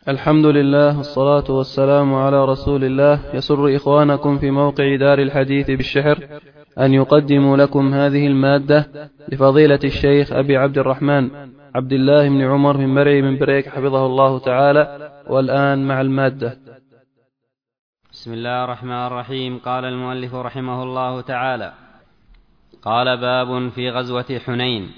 الحمد لله والصلاة والسلام على رسول الله. يسر إخوانكم في موقع دار الحديث بالشحر أن يقدموا لكم هذه المادة لفضيلة الشيخ أبي عبد الرحمن عبد الله بن عمر من مرعي من بريك حفظه الله تعالى. والآن مع المادة. بسم الله الرحمن الرحيم. قال المؤلف رحمه الله تعالى: قال باب في غزوة حنين.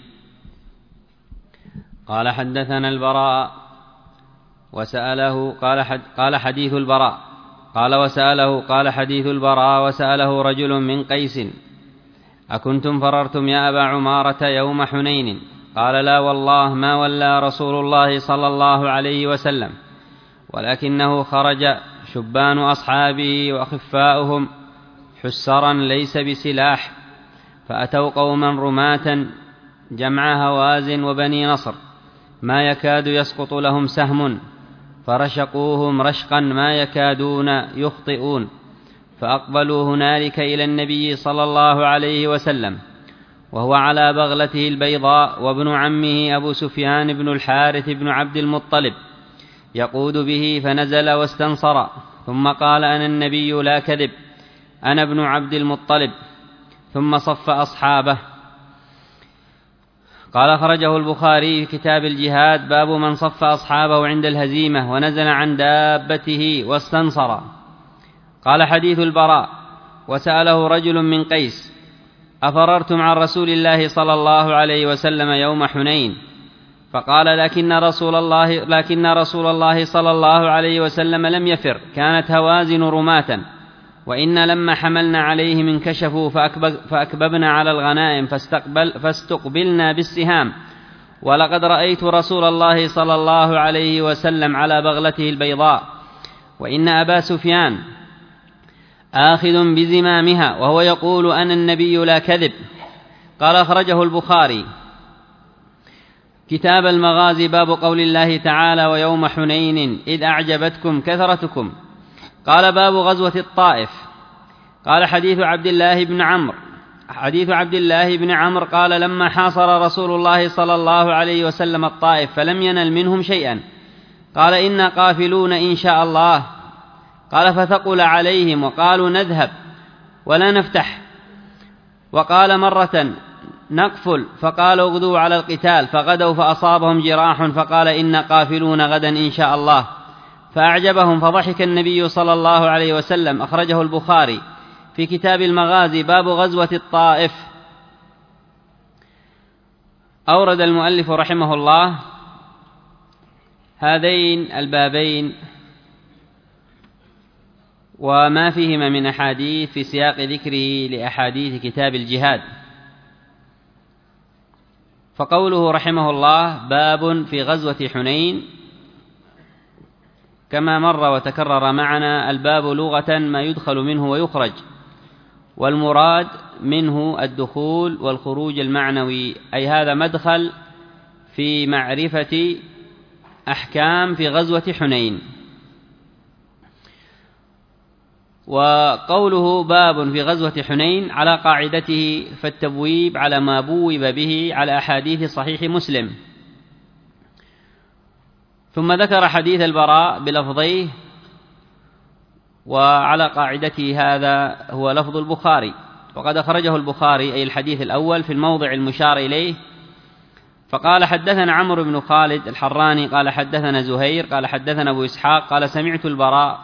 قال حدثنا البراء وسأله قال حديث البراء قال وسأله قال حديث البراء وسأله رجل من قيس: أكنتم فررتم يا أبا عمارة يوم حنين؟ قال: لا والله ما ولى رسول الله صلى الله عليه وسلم، ولكنه خرج شبان أصحابه وأخفاؤهم حسرا ليس بسلاح، فأتوا قوما رماة جمع هوازن وبني نصر ما يكاد يسقط لهم سهم، فرشقوهم رشقا ما يكادون يخطئون، فأقبلوا هنالك إلى النبي صلى الله عليه وسلم وهو على بغلته البيضاء، وابن عمه أبو سفيان بن الحارث بن عبد المطلب يقود به، فنزل واستنصر، ثم قال: أنا النبي لا كذب، أنا ابن عبد المطلب، ثم صف أصحابه. قال: خرجه البخاري في كتاب الجهاد باب من صف أصحابه عند الهزيمة ونزل عن دابته واستنصر. قال حديث البراء: وسأله رجل من قيس: أفررتم عن رسول الله صلى الله عليه وسلم يوم حنين؟ فقال: لكن رسول الله صلى الله عليه وسلم لم يفر، كانت هوازن رماة، وإن لما حملنا عليهم انكشفوا فأكببنا على الغنائم فاستقبلنا بالسهام، ولقد رأيت رسول الله صلى الله عليه وسلم على بغلته البيضاء، وإن أبا سفيان آخذ بزمامها وهو يقول: أنا النبي لا كذب. قال: أخرجه البخاري كتاب المغازي باب قول الله تعالى: ويوم حنين إذ أعجبتكم كثرتكم. قال: باب غزوة الطائف. قال حديث عبد الله بن عمرو قال: لما حاصر رسول الله صلى الله عليه وسلم الطائف فلم ينل منهم شيئا، قال: إنا قافلون إن شاء الله. قال: فثقل عليهم وقالوا: نذهب ولا نفتح. وقال مرة: نقفل، فقالوا: اغدوا على القتال، فغدوا فأصابهم جراح، فقال: إنا قافلون غدا إن شاء الله. فأعجبهم فضحك النبي صلى الله عليه وسلم. أخرجه البخاري في كتاب المغازي باب غزوة الطائف. أورد المؤلف رحمه الله هذين البابين وما فيهما من أحاديث في سياق ذكره لأحاديث كتاب الجهاد. فقوله رحمه الله باب في غزوة حنين، كما مر وتكرر معنا، الباب لغة ما يدخل منه ويخرج، والمراد منه الدخول والخروج المعنوي، أي هذا مدخل في معرفة أحكام في غزوة حنين. وقوله باب في غزوة حنين على قاعدته، فالتبويب على ما بوب به على أحاديث صحيح مسلم. ثم ذكر حديث البراء بلفظيه، وعلى قاعدته هذا هو لفظ البخاري، وقد أخرجه البخاري أي الحديث الأول في الموضع المشار إليه. فقال: حدثنا عمرو بن خالد الحراني قال حدثنا زهير قال حدثنا أبو إسحاق قال سمعت البراء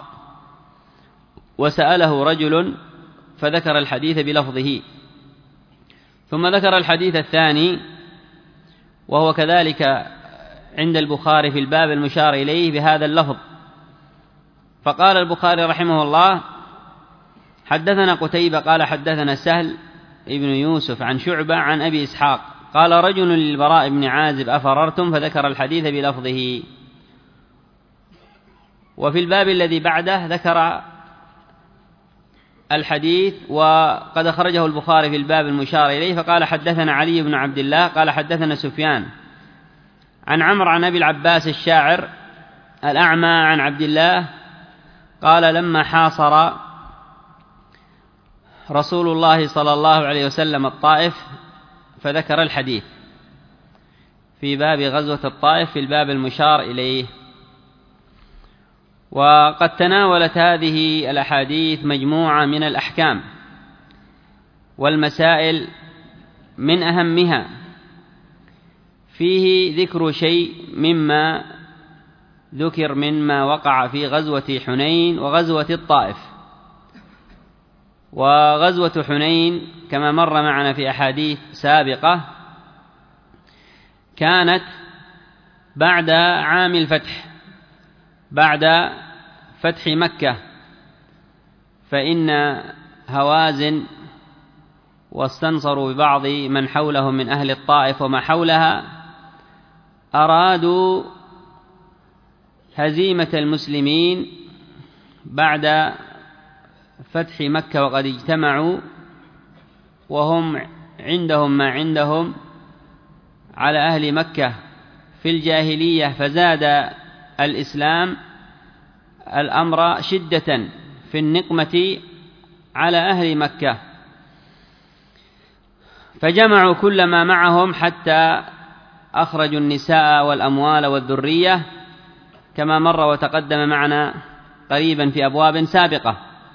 وسأله رجل، فذكر الحديث بلفظه. ثم ذكر الحديث الثاني وهو كذلك عند البخاري في الباب المشار إليه بهذا اللفظ. فقال البخاري رحمه الله: حدثنا قتيبة قال حدثنا سهل ابن يوسف عن شعبة عن أبي إسحاق قال: رجل للبراء بن عازب: أفررتم؟ فذكر الحديث بلفظه. وفي الباب الذي بعده ذكر الحديث وقد أخرجه البخاري في الباب المشار إليه، فقال: حدثنا علي بن عبد الله قال حدثنا سفيان عن عمرو عن أبي العباس الشاعر الأعمى عن عبد الله قال: لما حاصر رسول الله صلى الله عليه وسلم الطائف، فذكر الحديث في باب غزوة الطائف في الباب المشار إليه. وقد تناولت هذه الأحاديث مجموعة من الأحكام والمسائل، من أهمها فيه ذكر شيء مما ذكر مما وقع في غزوة حنين وغزوة الطائف. وغزوة حنين كما مر معنا في أحاديث سابقة كانت بعد عام الفتح، بعد فتح مكة، فإن هوازن واستنصروا ببعض من حولهم من أهل الطائف وما حولها أرادوا هزيمة المسلمين بعد فتح مكة، وقد اجتمعوا وهم عندهم ما عندهم على أهل مكة في الجاهلية، فزاد الإسلام الأمر شدة في النقمة على أهل مكة، فجمعوا كل ما معهم حتى أخرجوا النساء والأموال والذرية كما مر وتقدم معنا قريبا في أبواب سابقة.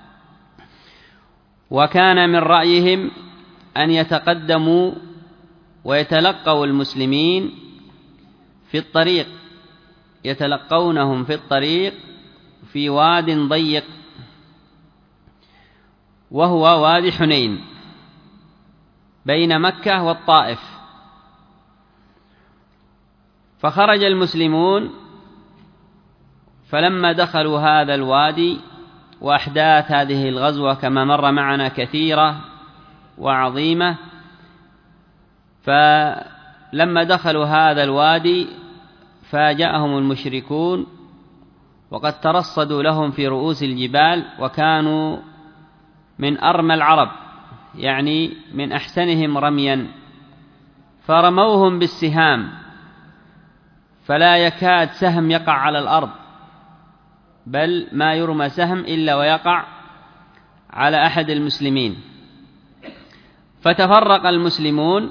وكان من رأيهم أن يتقدموا ويتلقوا المسلمين في الطريق، يتلقونهم في الطريق في واد ضيق وهو وادي حنين بين مكة والطائف. فخرج المسلمون، فلما دخلوا هذا الوادي، وأحداث هذه الغزوة كما مر معنا كثيرة وعظيمة، فلما دخلوا هذا الوادي فاجأهم المشركون وقد ترصدوا لهم في رؤوس الجبال، وكانوا من أرمى العرب، يعني من أحسنهم رميا، فرموهم بالسهام فلا يكاد سهم يقع على الأرض، بل ما يرمى سهم إلا ويقع على أحد المسلمين. فتفرق المسلمون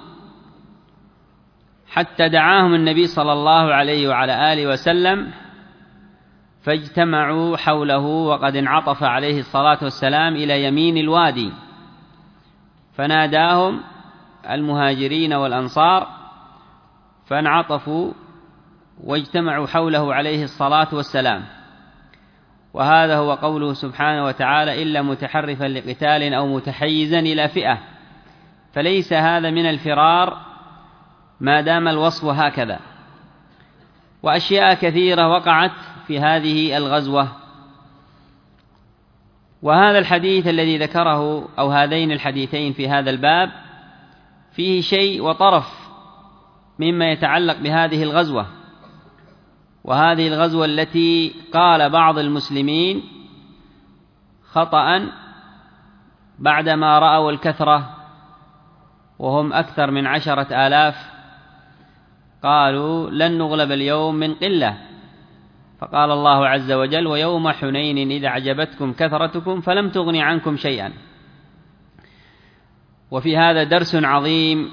حتى دعاهم النبي صلى الله عليه وعلى آله وسلم، فاجتمعوا حوله وقد انعطف عليه الصلاة والسلام إلى يمين الوادي، فناداهم المهاجرين والأنصار فانعطفوا واجتمعوا حوله عليه الصلاة والسلام. وهذا هو قوله سبحانه وتعالى: إلا متحرفا لقتال أو متحيزا إلى فئة، فليس هذا من الفرار ما دام الوصف هكذا. وأشياء كثيرة وقعت في هذه الغزوة. وهذا الحديث الذي ذكره أو هذين الحديثين في هذا الباب فيه شيء وطرف مما يتعلق بهذه الغزوة، وهذه الغزوة التي قال بعض المسلمين خطأ بعدما رأوا الكثرة وهم أكثر من 10,000 قالوا لن نغلب اليوم من قلة، فقال الله عز وجل: ويوم حنين إذ أعجبتكم كثرتكم فلم تغن عنكم شيئا. وفي هذا درس عظيم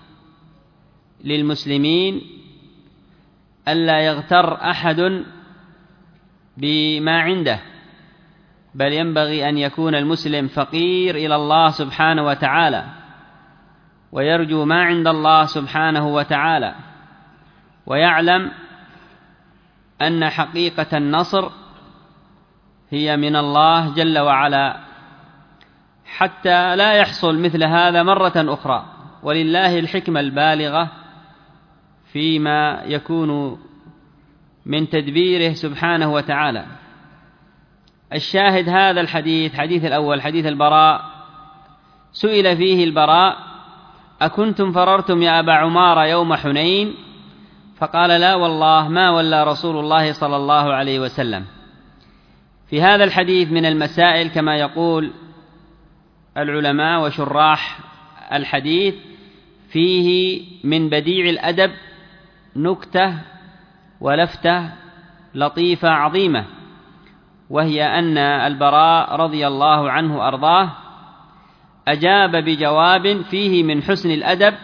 للمسلمين ألا يغتر أحد بما عنده، بل ينبغي أن يكون المسلم فقير إلى الله سبحانه وتعالى، ويرجو ما عند الله سبحانه وتعالى، ويعلم أن حقيقة النصر هي من الله جل وعلا، حتى لا يحصل مثل هذا مرة أخرى. ولله الحكمة البالغة فيما يكون من تدبيره سبحانه وتعالى. الشاهد هذا الحديث، حديث الأول، حديث البراء، سئل فيه البراء: أكنتم فررتم يا أبا عمارة يوم حنين؟ فقال: لا والله ما ولى رسول الله صلى الله عليه وسلم. في هذا الحديث من المسائل كما يقول العلماء وشراح الحديث: فيه من بديع الأدب نكتة ولفتة لطيفة عظيمة، وهي أن البراء رضي الله عنه أرضاه أجاب بجواب فيه من حسن الأدب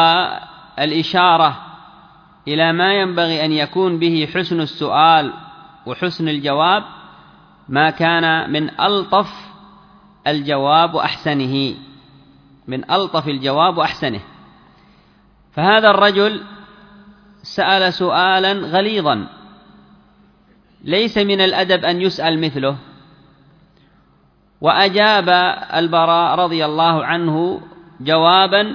والإشارة إلى ما ينبغي أن يكون به حسن السؤال وحسن الجواب ما كان من ألطف الجواب وأحسنه، من ألطف الجواب وأحسنه. فهذا الرجل سأل سؤالا غليظا ليس من الأدب أن يسأل مثله، وأجاب البراء رضي الله عنه جوابا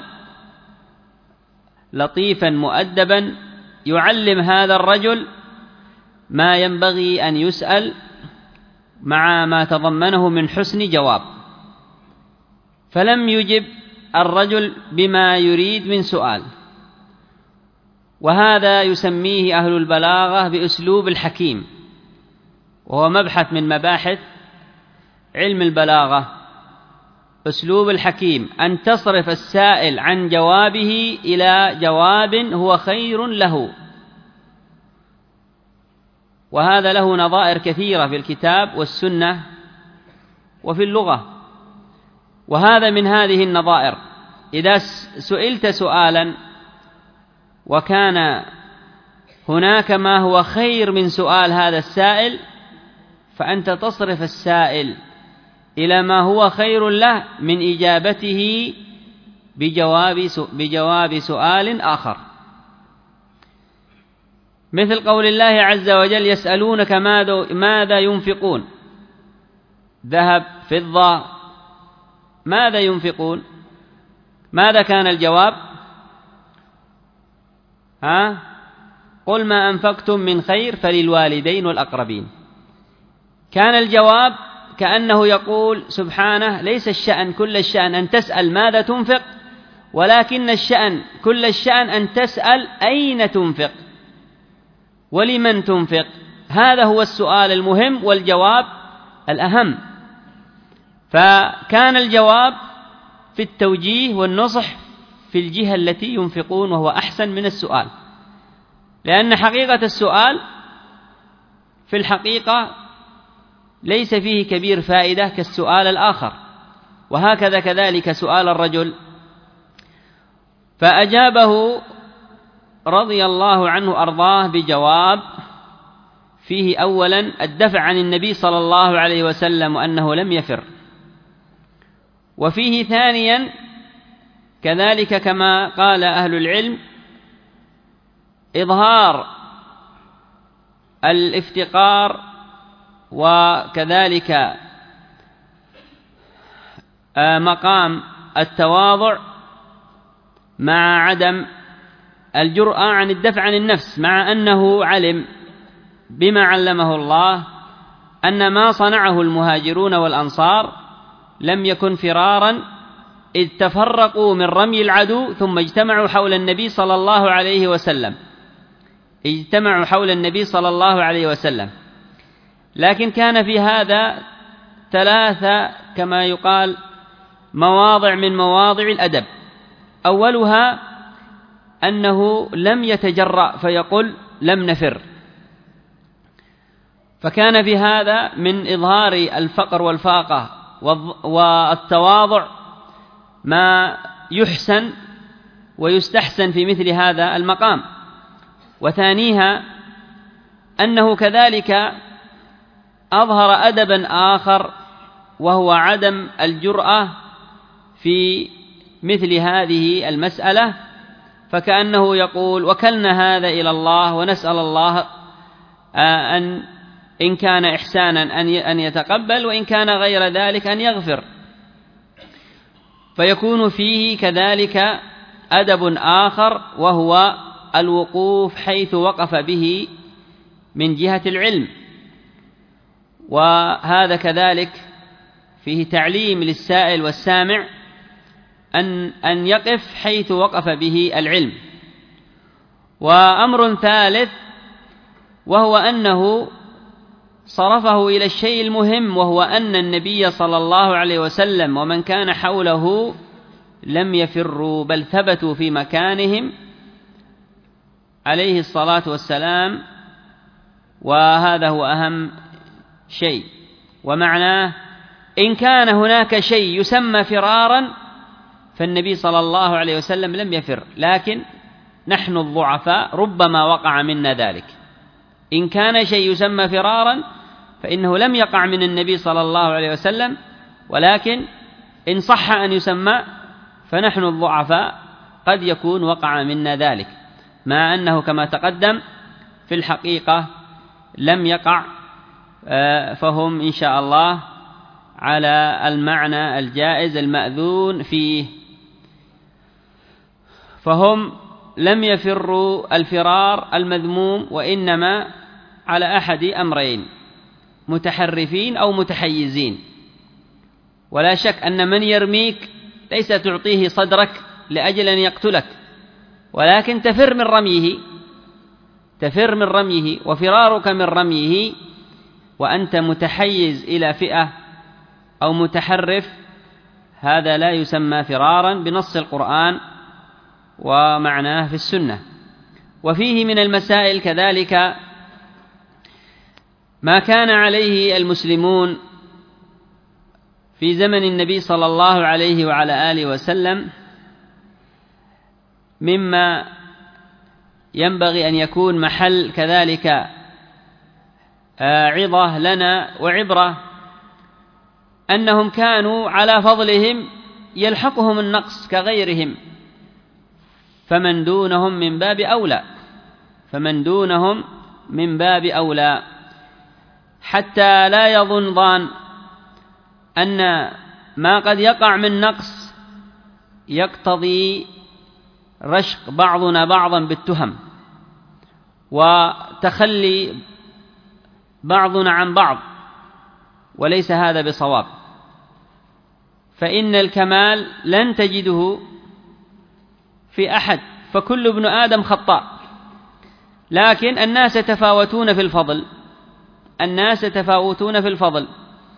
لطيفا مؤدبا يعلم هذا الرجل ما ينبغي أن يسأل مع ما تضمنه من حسن جواب. فلم يجب الرجل بما يريد من سؤال، وهذا يسميه أهل البلاغة بأسلوب الحكيم، وهو مبحث من مباحث علم البلاغة. أسلوب الحكيم أن تصرف السائل عن جوابه إلى جواب هو خير له، وهذا له نظائر كثيرة في الكتاب والسنة وفي اللغة، وهذا من هذه النظائر. إذا سئلت سؤالا وكان هناك ما هو خير من سؤال هذا السائل، فأنت تصرف السائل إلى ما هو خير له من إجابته بجواب سؤال آخر. مثل قول الله عز وجل: يسألونك ماذا ينفقون، ذهب، فضة، ماذا ينفقون؟ ماذا كان الجواب؟ قل ما أنفقتم من خير فللوالدين والأقربين. كان الجواب كأنه يقول سبحانه: ليس الشأن كل الشأن أن تسأل ماذا تنفق، ولكن الشأن كل الشأن أن تسأل أين تنفق ولمن تنفق. هذا هو السؤال المهم والجواب الأهم. فكان الجواب في التوجيه والنصح في الجهة التي ينفقون، وهو أحسن من السؤال، لأن حقيقة السؤال في الحقيقة ليس فيه كبير فائدة كالسؤال الآخر، وهكذا كذلك سؤال الرجل. فأجابه رضي الله عنه أرضاه بجواب فيه أولا الدفع عن النبي صلى الله عليه وسلم وأنه لم يفر، وفيه ثانيا كذلك كما قال أهل العلم إظهار الافتقار، وكذلك مقام التواضع مع عدم الجرأة عن الدفع عن النفس، مع أنه علم بما علمه الله أن ما صنعه المهاجرون والأنصار لم يكن فرارا، إذ تفرقوا من رمي العدو ثم اجتمعوا حول النبي صلى الله عليه وسلم، لكن كان في هذا ثلاثة كما يقال مواضع من مواضع الأدب. أولها أنه لم يتجرأ فيقول لم نفر، فكان في هذا من إظهار الفقر والفاقة والتواضع ما يحسن ويستحسن في مثل هذا المقام. وثانيها أنه كذلك أظهر أدبا آخر، وهو عدم الجرأة في مثل هذه المسألة، فكأنه يقول وكلنا هذا إلى الله ونسأل الله إن كان إحسانا أن يتقبل، وإن كان غير ذلك أن يغفر. فيكون فيه كذلك أدب آخر، وهو الوقوف حيث وقف به من جهة العلم، وهذا كذلك فيه تعليم للسائل والسامع أن يقف حيث وقف به العلم. وأمر ثالث وهو أنه صرفه إلى الشيء المهم، وهو أن النبي صلى الله عليه وسلم ومن كان حوله لم يفروا بل ثبتوا في مكانهم عليه الصلاة والسلام، وهذا هو أهم شيء. ومعناه إن كان هناك شيء يسمى فرارا فالنبي صلى الله عليه وسلم لم يفر، لكن نحن الضعفاء ربما وقع منا ذلك، إن كان شيء يسمى فرارا فإنه لم يقع من النبي صلى الله عليه وسلم، ولكن إن صح أن يسمى فنحن الضعفاء قد يكون وقع منا ذلك، مع أنه كما تقدم في الحقيقة لم يقع، فهم إن شاء الله على المعنى الجائز المأذون فيه. فهم لم يفروا الفرار المذموم، وإنما على أحد أمرين: متحرفين أو متحيزين. ولا شك أن من يرميك ليس تعطيه صدرك لأجل أن يقتلك، ولكن تفر من رميه، وفرارك من رميه وأنت متحيز إلى فئة أو متحرف، هذا لا يسمى فرارا بنص القرآن ومعناه في السنة. وفيه من المسائل كذلك ما كان عليه المسلمون في زمن النبي صلى الله عليه وعلى آله وسلم، مما ينبغي أن يكون محل كذلك عظة لنا وعبرة، أنهم كانوا على فضلهم يلحقهم النقص كغيرهم، فمن دونهم من باب أولى، حتى لا يظن ظان أن ما قد يقع من نقص يقتضي رشق بعضنا بعضا بالتهم وتخلي بعضنا عن بعض، وليس هذا بصواب. فإن الكمال لن تجده في أحد، فكل ابن آدم خطاء، لكن الناس يتفاوتون في الفضل.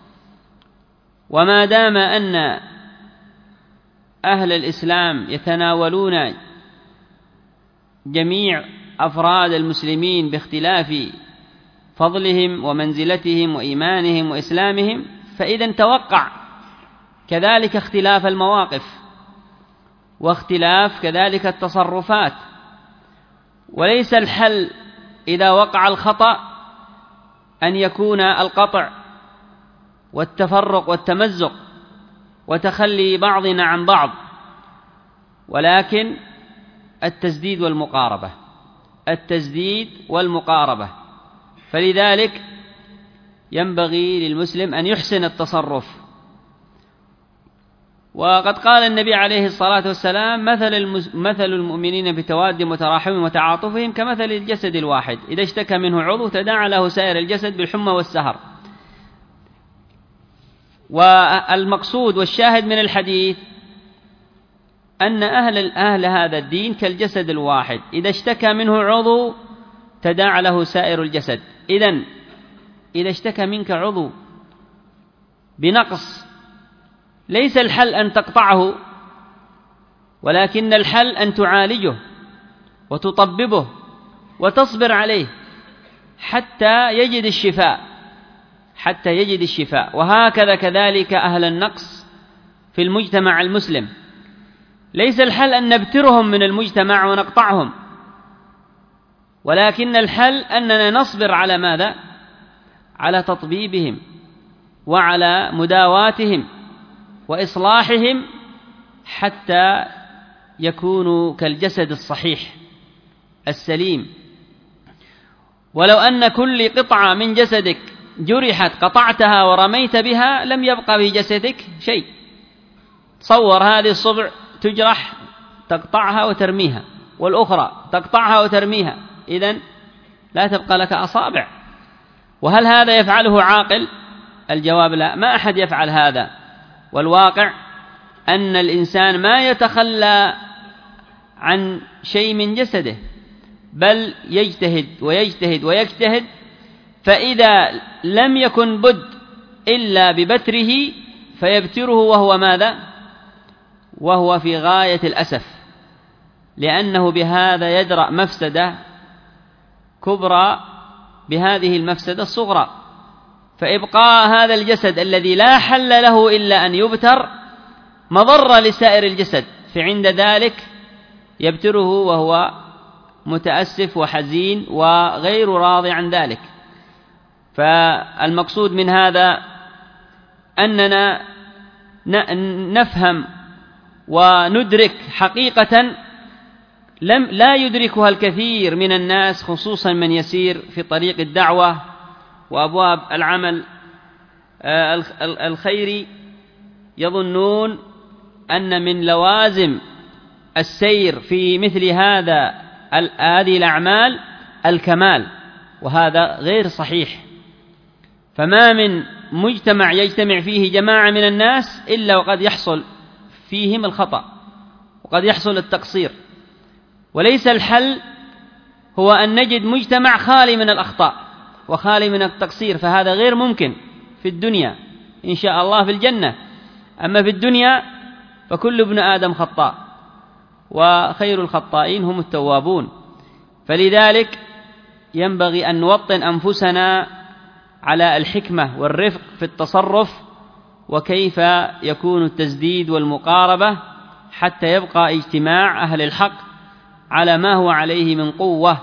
وما دام أن أهل الإسلام يتناولون جميع أفراد المسلمين باختلاف فضلهم ومنزلتهم وإيمانهم وإسلامهم، فإذا توقع كذلك اختلاف المواقف واختلاف كذلك التصرفات. وليس الحل إذا وقع الخطأ أن يكون القطع والتفرق والتمزق وتخلي بعضنا عن بعض، ولكن التسديد والمقاربة. فلذلك ينبغي للمسلم أن يحسن التصرف. وقد قال النبي عليه الصلاة والسلام: مثل المؤمنين بتوادهم وتراحمهم وتعاطفهم كمثل الجسد الواحد إذا اشتكى منه عضو تداعى له سائر الجسد بالحمى والسهر. والمقصود والشاهد من الحديث أن أهل هذا الدين كالجسد الواحد، إذا اشتكى منه عضو تداعى له سائر الجسد. إذن إذا اشتكى منك عضو بنقص، ليس الحل أن تقطعه، ولكن الحل أن تعالجه وتطببه وتصبر عليه حتى يجد الشفاء. وهكذا كذلك أهل النقص في المجتمع المسلم، ليس الحل أن نبترهم من المجتمع ونقطعهم، ولكن الحل أننا نصبر على ماذا؟ على تطبيبهم وعلى مداواتهم وإصلاحهم حتى يكونوا كالجسد الصحيح السليم. ولو أن كل قطعة من جسدك جرحت قطعتها ورميت بها لم يبقى في جسدك شيء. تصور هذه الصبع تجرح تقطعها وترميها، والأخرى تقطعها وترميها، إذن لا تبقى لك أصابع. وهل هذا يفعله عاقل؟ الجواب لا، ما أحد يفعل هذا. والواقع أن الإنسان ما يتخلى عن شيء من جسده، بل يجتهد، فإذا لم يكن بد إلا ببتره فيبتره، وهو ماذا؟ وهو في غاية الأسف، لأنه بهذا يدرأ مفسدة كبرى بهذه المفسدة الصغرى. فإبقاء هذا الجسد الذي لا حل له إلا أن يبتر مضر لسائر الجسد، فعند ذلك يبتره وهو متأسف وحزين وغير راضي عن ذلك. فالمقصود من هذا أننا نفهم وندرك حقيقة لا يدركها الكثير من الناس، خصوصا من يسير في طريق الدعوة وأبواب العمل الخيري، يظنون أن من لوازم السير في مثل هذه الأعمال الكمال، وهذا غير صحيح. فما من مجتمع يجتمع فيه جماعة من الناس إلا وقد يحصل فيهم الخطأ وقد يحصل التقصير، وليس الحل هو أن نجد مجتمع خالي من الأخطاء وخالي من التقصير، فهذا غير ممكن في الدنيا. إن شاء الله في الجنة، أما في الدنيا فكل ابن آدم خطاء، وخير الخطائين هم التوابون. فلذلك ينبغي أن نوطن أنفسنا على الحكمة والرفق في التصرف، وكيف يكون التسديد والمقاربة حتى يبقى اجتماع أهل الحق على ما هو عليه من قوة.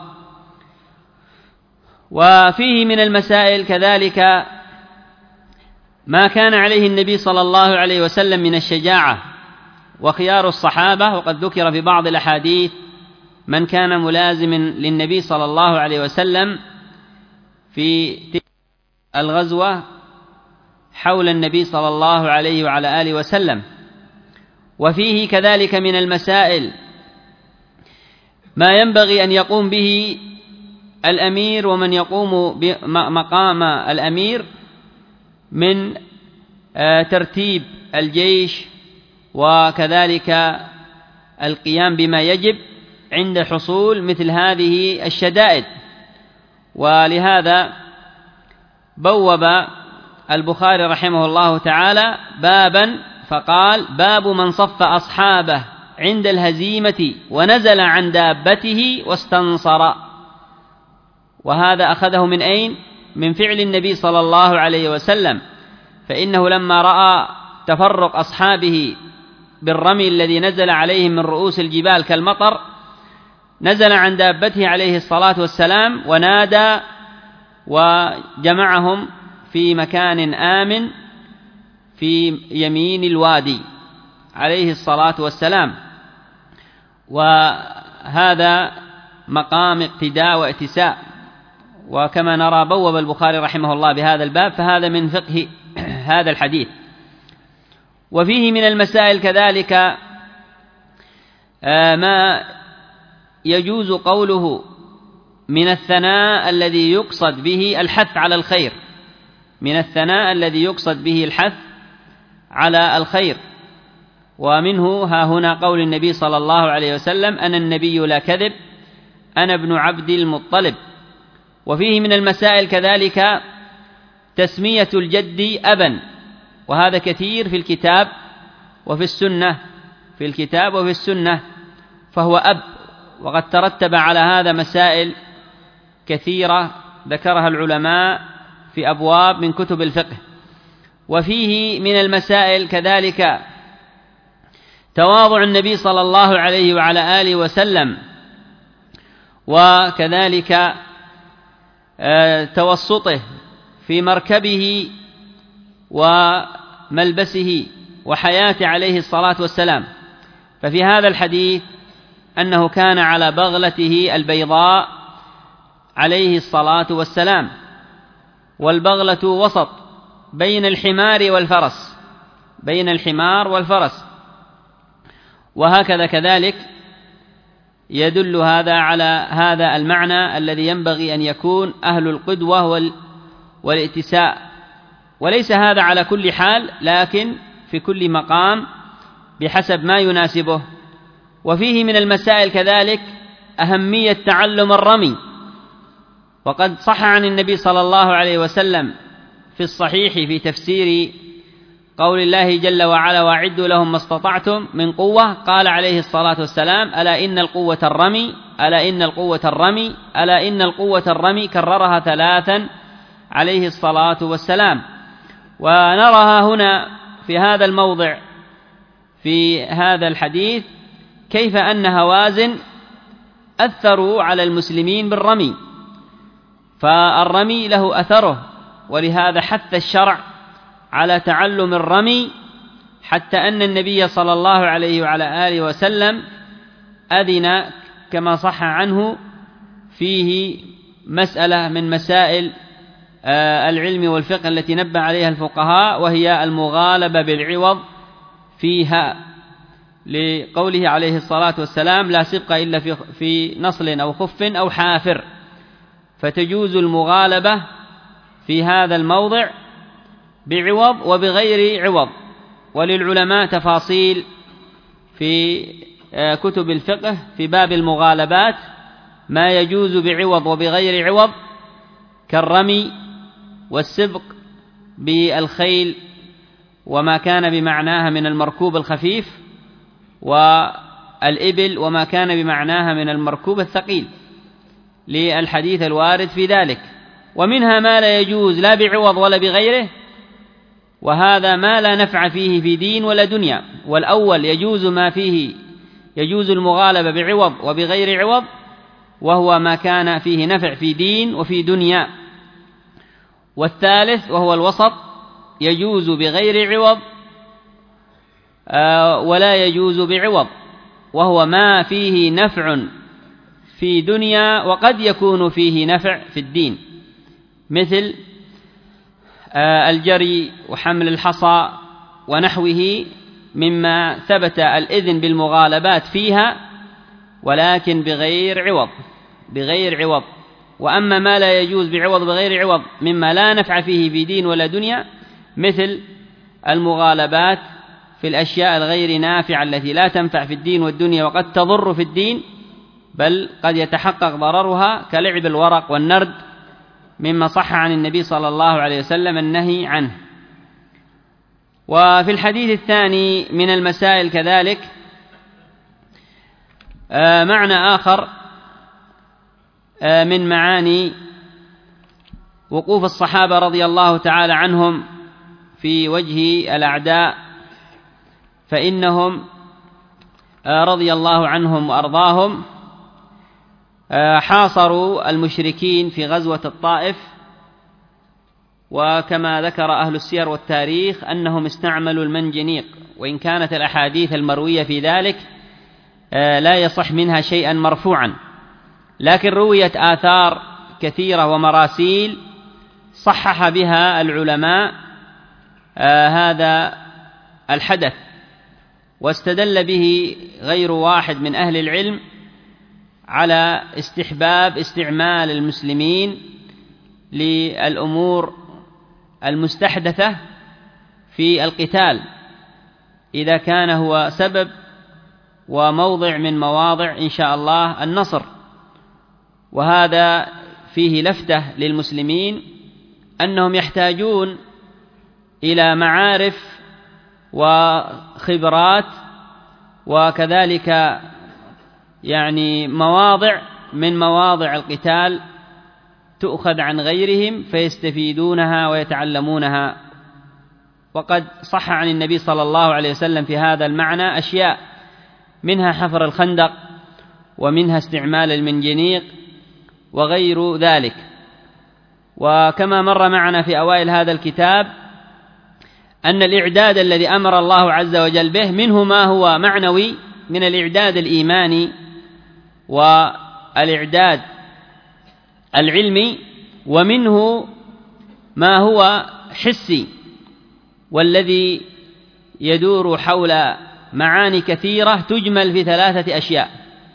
وفيه من المسائل كذلك ما كان عليه النبي صلى الله عليه وسلم من الشجاعة وخيار الصحابة، وقد ذكر في بعض الأحاديث من كان ملازما للنبي صلى الله عليه وسلم في الغزوة حول النبي صلى الله عليه وعلى آله وسلم. وفيه كذلك من المسائل ما ينبغي أن يقوم به الأمير ومن يقوم بمقام الأمير من ترتيب الجيش، وكذلك القيام بما يجب عند حصول مثل هذه الشدائد. ولهذا بوب البخاري رحمه الله تعالى بابا فقال: باب من صف أصحابه عند الهزيمة ونزل عن دابته واستنصر. وهذا أخذه من أين؟ من فعل النبي صلى الله عليه وسلم، فإنه لما رأى تفرق أصحابه بالرمي الذي نزل عليهم من رؤوس الجبال كالمطر، نزل عن دابته عليه الصلاة والسلام ونادى وجمعهم في مكان آمن في يمين الوادي عليه الصلاة والسلام. وهذا مقام اقتداء واتساء، وكما نرى بوب البخاري رحمه الله بهذا الباب، فهذا من فقه هذا الحديث. وفيه من المسائل كذلك ما يجوز قوله من الثناء الذي يقصد به الحث على الخير، من الثناء الذي يقصد به الحث على الخير. ومنه ها هنا قول النبي صلى الله عليه وسلم: أنا النبي لا كذب، أنا ابن عبد المطلب. وفيه من المسائل كذلك تسمية الجد أبا، وهذا كثير في الكتاب وفي السنة، في الكتاب وفي السنة، فهو أب. وقد ترتب على هذا مسائل كثيرة ذكرها العلماء في أبواب من كتب الفقه. وفيه من المسائل كذلك تواضع النبي صلى الله عليه وعلى آله وسلم، وكذلك توسطه في مركبه وملبسه وحياته عليه الصلاة والسلام. ففي هذا الحديث أنه كان على بغلته البيضاء عليه الصلاة والسلام، والبغلة وسط بين الحمار والفرس، بين الحمار والفرس. وهكذا كذلك يدل هذا على هذا المعنى الذي ينبغي أن يكون أهل القدوة والاتساء، وليس هذا على كل حال، لكن في كل مقام بحسب ما يناسبه. وفيه من المسائل كذلك أهمية تعلم الرمي، وقد صح عن النبي صلى الله عليه وسلم في الصحيح في تفسير قول الله جل وعلا: وأعدوا لهم ما استطعتم من قوة، قال عليه الصلاة والسلام: ألا إن القوة الرمي، ألا إن القوة الرمي، ألا إن القوة الرمي، كررها 3 عليه الصلاة والسلام. ونراها هنا في هذا الموضع في هذا الحديث كيف أن هوازن أثروا على المسلمين بالرمي، فالرمي له أثره، ولهذا حث الشرع على تعلم الرمي، حتى أن النبي صلى الله عليه وعلى آله وسلم أذن كما صح عنه فيه مسألة من مسائل العلم والفقه التي نبه عليها الفقهاء، وهي المغالبة بالعوض فيها، لقوله عليه الصلاة والسلام: لا سبق إلا في نصل أو خف أو حافر. فتجوز المغالبة في هذا الموضع بعوض وبغير عوض. وللعلماء تفاصيل في كتب الفقه في باب المغالبات، ما يجوز بعوض وبغير عوض، كالرمي والسبق بالخيل وما كان بمعناها من المركوب الخفيف، والإبل وما كان بمعناها من المركوب الثقيل، للحديث الوارد في ذلك. ومنها ما لا يجوز لا بعوض ولا بغيره، وهذا ما لا نفع فيه في دين ولا دنيا. والأول يجوز ما فيه يجوز المغالبة بعوض وبغير عوض، وهو ما كان فيه نفع في دين وفي دنيا. والثالث وهو الوسط، يجوز بغير عوض ولا يجوز بعوض، وهو ما فيه نفع في دنيا وقد يكون فيه نفع في الدين، مثل الجري وحمل الحصى ونحوه، مما ثبت الإذن بالمغالبات فيها، ولكن بغير عوض. وأما ما لا يجوز بعوض بغير عوض مما لا نفع فيه في دين ولا دنيا، مثل المغالبات في الأشياء الغير نافعة التي لا تنفع في الدين والدنيا وقد تضر في الدين، بل قد يتحقق ضررها، كلعب الورق والنرد، مما صح عن النبي صلى الله عليه وسلم النهي عنه. وفي الحديث الثاني من المسائل كذلك معنى آخر من معاني وقوف الصحابة رضي الله تعالى عنهم في وجه الأعداء، فإنهم رضي الله عنهم وأرضاهم حاصروا المشركين في غزوة الطائف، وكما ذكر أهل السير والتاريخ أنهم استعملوا المنجنيق، وإن كانت الأحاديث المروية في ذلك لا يصح منها شيئا مرفوعا، لكن رويت آثار كثيرة ومراسيل صحح بها العلماء هذا الحدث، واستدل به غير واحد من أهل العلم على استحباب استعمال المسلمين للأمور المستحدثة في القتال إذا كان هو سبب وموضع من مواضع إن شاء الله النصر. وهذا فيه لفتة للمسلمين أنهم يحتاجون إلى معارف وخبرات، وكذلك يعني مواضع من مواضع القتال تؤخذ عن غيرهم فيستفيدونها ويتعلمونها. وقد صح عن النبي صلى الله عليه وسلم في هذا المعنى أشياء، منها حفر الخندق، ومنها استعمال المنجنيق وغير ذلك. وكما مر معنا في أوائل هذا الكتاب أن الإعداد الذي أمر الله عز وجل به منه ما هو معنوي من الإعداد الإيماني والإعداد العلمي، ومنه ما هو حسي، والذي يدور حول معاني كثيرة تجمل في 3 أشياء.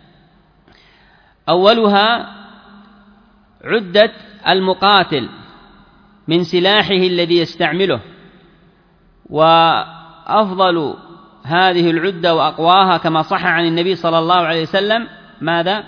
أولها عدة المقاتل من سلاحه الذي يستعمله، وأفضل هذه العدة وأقواها كما صح عن النبي صلى الله عليه وسلم ماذا؟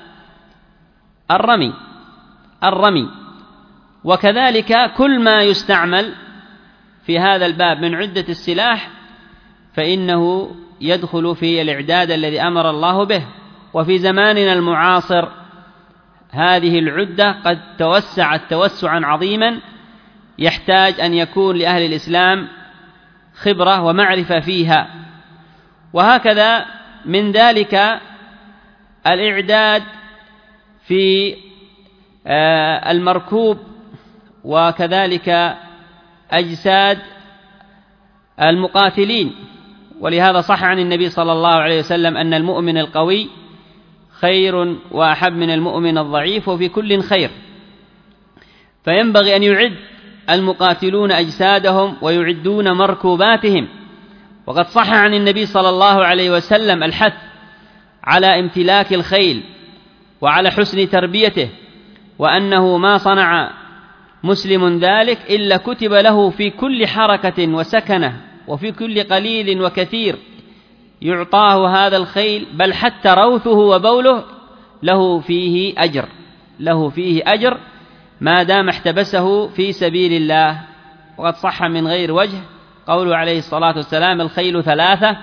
الرمي. وكذلك كل ما يستعمل في هذا الباب من عدة السلاح فإنه يدخل في الإعداد الذي أمر الله به. وفي زماننا المعاصر هذه العدة قد توسعت توسعا عظيما، يحتاج أن يكون لأهل الإسلام خبرة ومعرفة فيها. وهكذا من ذلك الإعداد في المركوب وكذلك أجساد المقاتلين. ولهذا صح عن النبي صلى الله عليه وسلم أن المؤمن القوي خير وأحب من المؤمن الضعيف وفي كل خير. فينبغي أن يعد المقاتلون أجسادهم ويعدون مركوباتهم. وقد صح عن النبي صلى الله عليه وسلم الحث على امتلاك الخيل وعلى حسن تربيته، وأنه ما صنع مسلم ذلك إلا كتب له في كل حركة وسكنة وفي كل قليل وكثير يعطاه هذا الخيل، بل حتى روثه وبوله له فيه أجر ما دام احتبسه في سبيل الله. وقد صح من غير وجه قوله عليه الصلاة والسلام: الخيل ثلاثة،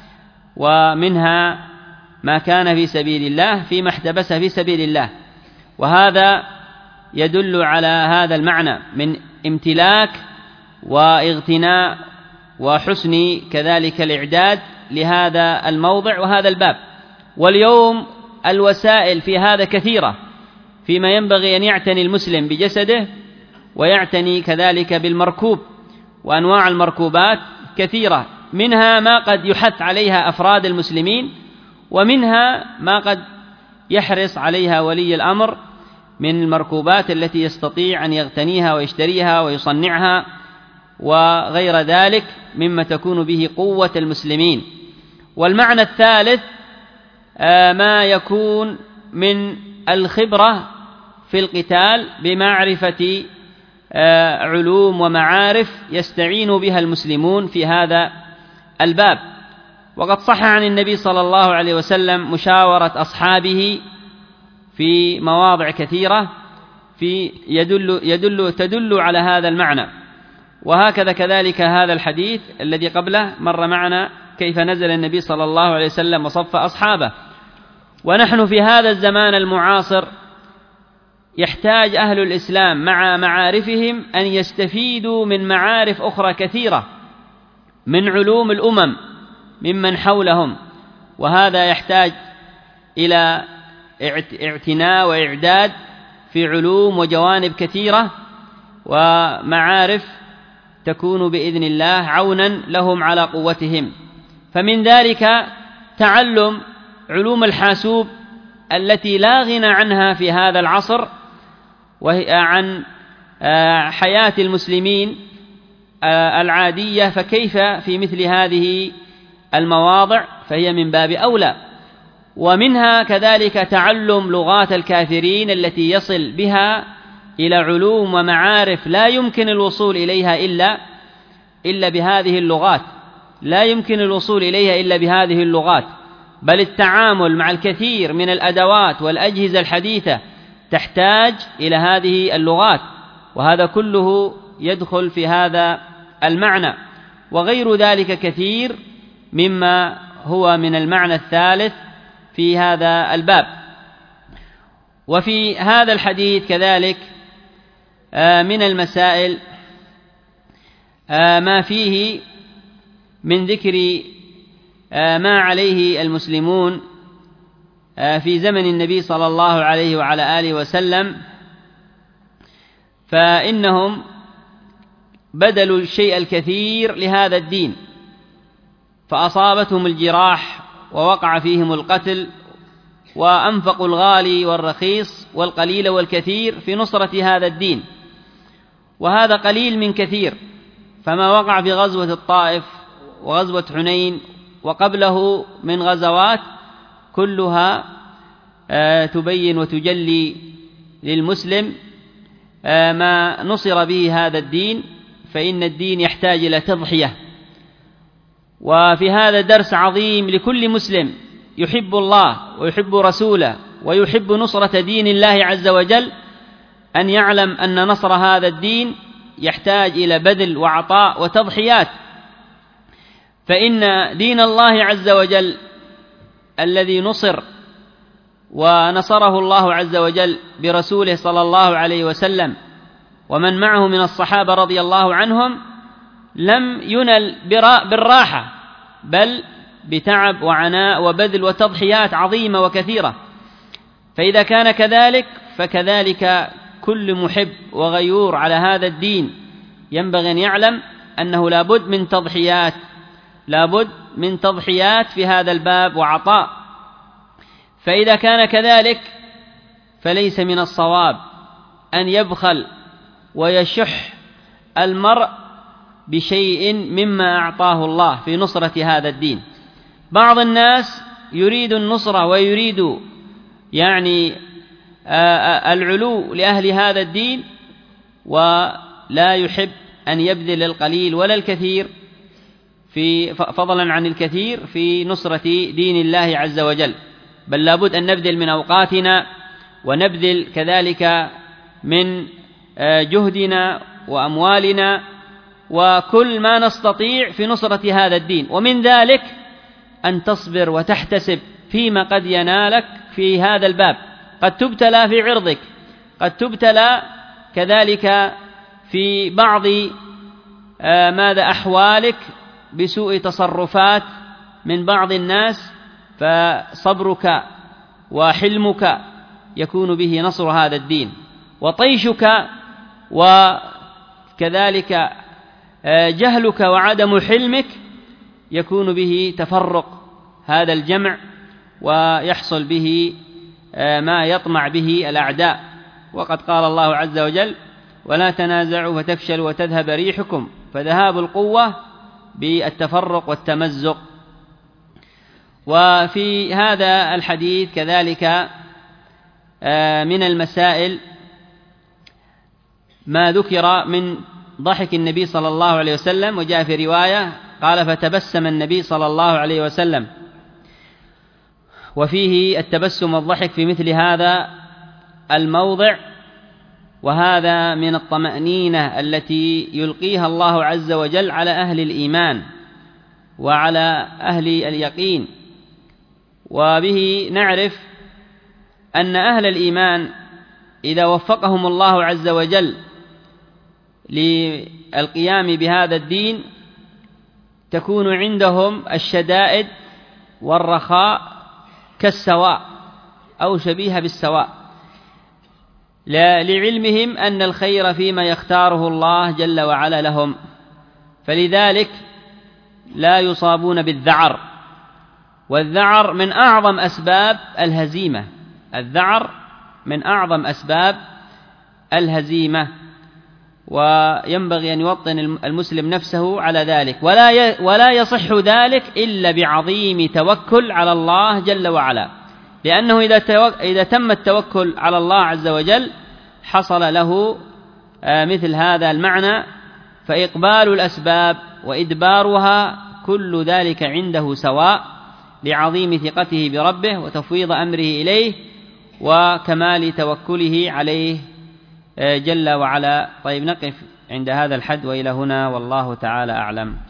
ومنها ما كان في سبيل الله فيما احتبسه في سبيل الله. وهذا يدل على هذا المعنى من امتلاك واغتناء وحسن كذلك الإعداد لهذا الموضع وهذا الباب. واليوم الوسائل في هذا كثيرة، فيما ينبغي أن يعتني المسلم بجسده ويعتني كذلك بالمركوب، وأنواع المركوبات كثيرة، منها ما قد يحث عليها أفراد المسلمين، ومنها ما قد يحرص عليها ولي الأمر من المركوبات التي يستطيع أن يغتنيها ويشتريها ويصنعها وغير ذلك مما تكون به قوة المسلمين. والمعنى الثالث ما يكون من الخبرة في القتال بمعرفة علوم ومعارف يستعين بها المسلمون في هذا الباب. وقد صح عن النبي صلى الله عليه وسلم مشاورة أصحابه في مواضع كثيرة تدل على هذا المعنى. وهكذا كذلك هذا الحديث الذي قبله مر معنا كيف نزل النبي صلى الله عليه وسلم وصف أصحابه. ونحن في هذا الزمان المعاصر يحتاج أهل الإسلام مع معارفهم أن يستفيدوا من معارف أخرى كثيرة من علوم الأمم ممن حولهم، وهذا يحتاج إلى اعتناء وإعداد في علوم وجوانب كثيرة ومعارف تكون بإذن الله عونا لهم على قوتهم. فمن ذلك تعلم علوم الحاسوب التي لا غنى عنها في هذا العصر، وهي عن حياة المسلمين العادية، فكيف في مثل هذه المواضع فهي من باب أولى. ومنها كذلك تعلم لغات الكافرين التي يصل بها إلى علوم ومعارف لا يمكن الوصول إليها إلا بهذه اللغات، لا يمكن الوصول إليها إلا بهذه اللغات، بل التعامل مع الكثير من الأدوات والأجهزة الحديثة تحتاج إلى هذه اللغات، وهذا كله يدخل في هذا المعنى. وغير ذلك كثير مما هو من المعنى الثالث في هذا الباب. وفي هذا الحديث كذلك من المسائل ما فيه من ذكر ما عليه المسلمون في زمن النبي صلى الله عليه وعلى آله وسلم، فإنهم بذلوا الشيء الكثير لهذا الدين، فأصابتهم الجراح ووقع فيهم القتل، وأنفقوا الغالي والرخيص والقليل والكثير في نصرة هذا الدين، وهذا قليل من كثير. فما وقع في غزوة الطائف وغزوة حنين وقبله من غزوات كلها تبين وتجلي للمسلم ما نصر به هذا الدين، فإن الدين يحتاج إلى تضحية. وفي هذا درس عظيم لكل مسلم يحب الله ويحب رسوله ويحب نصرة دين الله عز وجل، أن يعلم أن نصر هذا الدين يحتاج إلى بذل وعطاء وتضحيات. فإن دين الله عز وجل الذي نصر ونصره الله عز وجل برسوله صلى الله عليه وسلم ومن معه من الصحابة رضي الله عنهم لم ينل بالراحة، بل بتعب وعناء وبذل وتضحيات عظيمة وكثيرة. فإذا كان كذلك فكذلك كل محب وغيور على هذا الدين ينبغي أن يعلم أنه لابد من تضحيات في هذا الباب وعطاء. فإذا كان كذلك فليس من الصواب أن يبخل ويشح المرء بشيء مما أعطاه الله في نصرة هذا الدين. بعض الناس يريد النصرة ويريد العلو لأهل هذا الدين، ولا يحب أن يبذل القليل ولا الكثير فضلا عن الكثير في نصرة دين الله عز وجل، بل لابد أن نبذل من أوقاتنا ونبذل كذلك من جهدنا وأموالنا وكل ما نستطيع في نصرة هذا الدين. ومن ذلك أن تصبر وتحتسب فيما قد ينالك في هذا الباب، قد تبتلى في عرضك، قد تبتلى كذلك في بعض أحوالك بسوء تصرفات من بعض الناس، فصبرك وحلمك يكون به نصر هذا الدين، وطيشك وكذلك جهلك وعدم حلمك يكون به تفرق هذا الجمع ويحصل به ما يطمع به الأعداء. وقد قال الله عز وجل: ولا تنازعوا فتفشلوا وتذهب ريحكم، فذهاب القوة بالتفرق والتمزق. وفي هذا الحديث كذلك من المسائل ما ذكر من ضحك النبي صلى الله عليه وسلم، وجاء في رواية قال: فتبسم النبي صلى الله عليه وسلم. وفيه التبسم والضحك في مثل هذا الموضع، وهذا من الطمأنينة التي يلقيها الله عز وجل على أهل الإيمان وعلى أهل اليقين. وبه نعرف أن أهل الإيمان إذا وفقهم الله عز وجل للقيام بهذا الدين تكون عندهم الشدائد والرخاء كالسواء أو شبيهة بالسواء، لعلمهم أن الخير فيما يختاره الله جل وعلا لهم، فلذلك لا يصابون بالذعر. والذعر من أعظم أسباب الهزيمة، الذعر من أعظم أسباب الهزيمة، وينبغي أن يوطن المسلم نفسه على ذلك، ولا يصح ذلك إلا بعظيم توكل على الله جل وعلا، لأنه إذا تم التوكل على الله عز وجل حصل له مثل هذا المعنى، فإقبال الأسباب وإدبارها كل ذلك عنده سواء، لعظيم ثقته بربه وتفويض أمره إليه وكمال توكله عليه جل وعلا. طيب، نقف عند هذا الحد وإلى هنا، والله تعالى أعلم.